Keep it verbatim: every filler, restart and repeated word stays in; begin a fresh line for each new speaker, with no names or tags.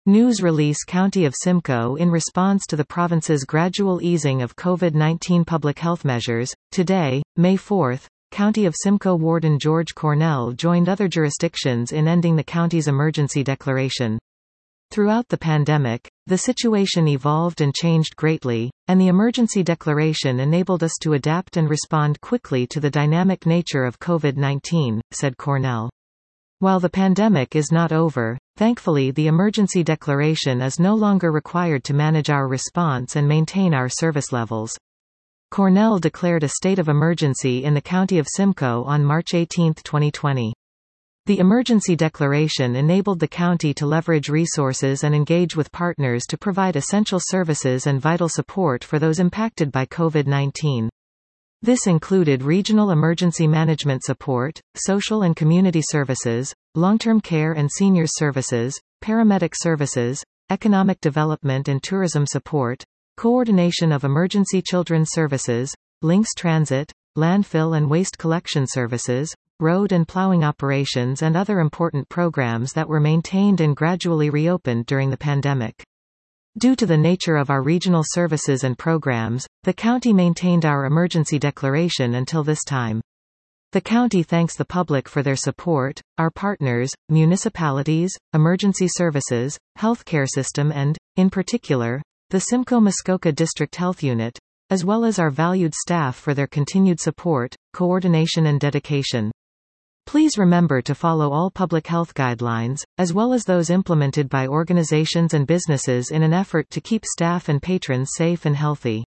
News release County of Simcoe in response to the province's gradual easing of COVID nineteen public health measures. Today, May fourth, County of Simcoe Warden George Cornell joined other jurisdictions in ending the county's emergency declaration. Throughout the pandemic, the situation evolved and changed greatly, and the emergency declaration enabled us to adapt and respond quickly to the dynamic nature of COVID nineteen, said Cornell. While the pandemic is not over, thankfully the emergency declaration is no longer required to manage our response and maintain our service levels. Cornell declared a state of emergency in the County of Simcoe on March eighteenth twenty twenty. The emergency declaration enabled the county to leverage resources and engage with partners to provide essential services and vital support for those impacted by COVID nineteen. This included regional emergency management support, social and community services, long-term care and seniors services, paramedic services, economic development and tourism support, coordination of emergency children's services, links transit, landfill and waste collection services, road and plowing operations and other important programs that were maintained and gradually reopened during the pandemic. Due to the nature of our regional services and programs, the county maintained our emergency declaration until this time. The county thanks the public for their support, our partners, municipalities, emergency services, healthcare system and, in particular, the Simcoe-Muskoka District Health Unit, as well as our valued staff for their continued support, coordination and dedication. Please remember to follow all public health guidelines, as well as those implemented by organizations and businesses in an effort to keep staff and patrons safe and healthy.